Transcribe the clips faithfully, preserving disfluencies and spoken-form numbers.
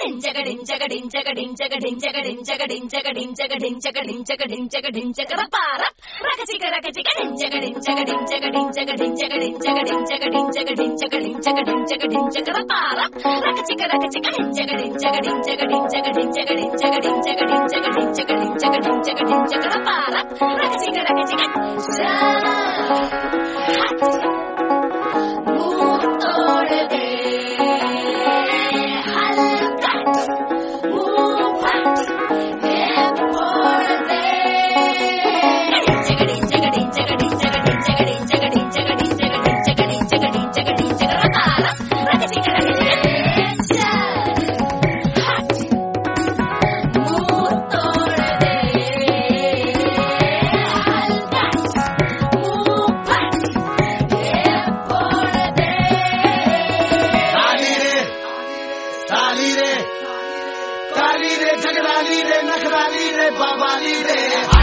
డించగడిన్ జగడిన్ జగడిన్ జగడిన్ జగడిన్ జగడిన్ జగడిన్ జగడిన్ జగడిన్ జగడిన్ జగడిన్ జగరపార రకచిక రకచిక డించగడిన్ జగడిన్ జగడిన్ జగడిన్ జగడిన్ జగడిన్ జగడిన్ జగడిన్ జగడిన్ జగడిన్ జగడిన్ జగరపార రకచిక రకచిక డించగడిన్ జగడిన్ జగడిన్ జగడిన్ జగడిన్ జగడిన్ జగడిన్ జగడిన్ జగడిన్ జగడిన్ జగడిన్ జగరపార రకచిక రకచిక काली रे झगड़ाली रे नखराली रे बाबाली रे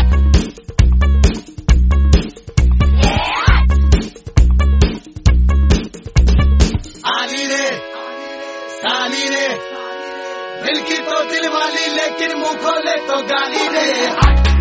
आली रे काली रे दिल की तो दिल वाली लेकिन मुंह खोले तो गाली रे।